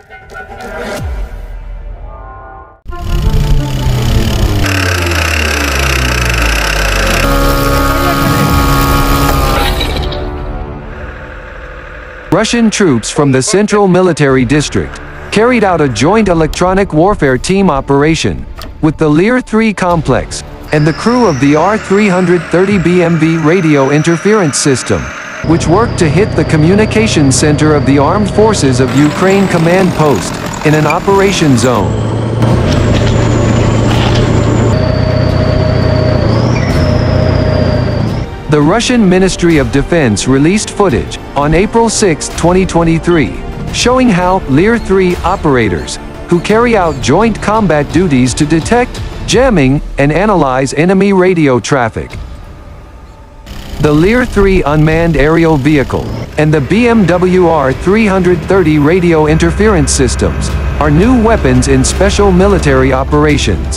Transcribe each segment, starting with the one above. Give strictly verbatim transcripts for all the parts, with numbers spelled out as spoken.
Russian troops from the Central Military District carried out a joint electronic warfare team operation with the Lear three complex and the crew of the R three thirty B M B radio interference system, which worked to hit the communication center of the Armed Forces of Ukraine command post in an operation zone. The Russian Ministry of Defense released footage on April sixth, twenty twenty-three, showing how Lear three operators, who carry out joint combat duties to detect, jamming, and analyze enemy radio traffic. The Lear three unmanned aerial vehicle and the B M W R three thirty radio interference systems are new weapons in special military operations.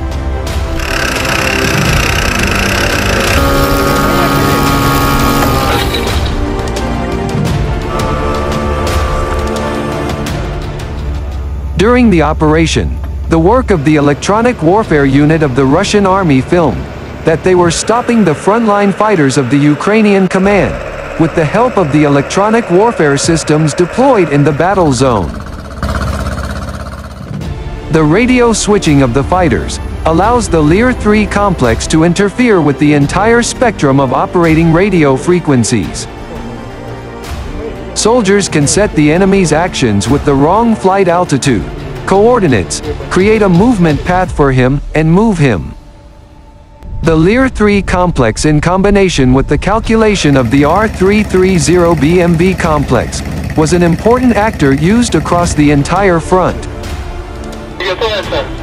During the operation, the work of the electronic warfare unit of the Russian army filmed that they were stopping the frontline fighters of the Ukrainian command with the help of the electronic warfare systems deployed in the battle zone. The radio switching of the fighters allows the Lear three complex to interfere with the entire spectrum of operating radio frequencies. Soldiers can set the enemy's actions with the wrong flight altitude, coordinates, create a movement path for him, and move him. The Lear three complex in combination with the calculation of the R three thirty B M B complex was an important actor used across the entire front.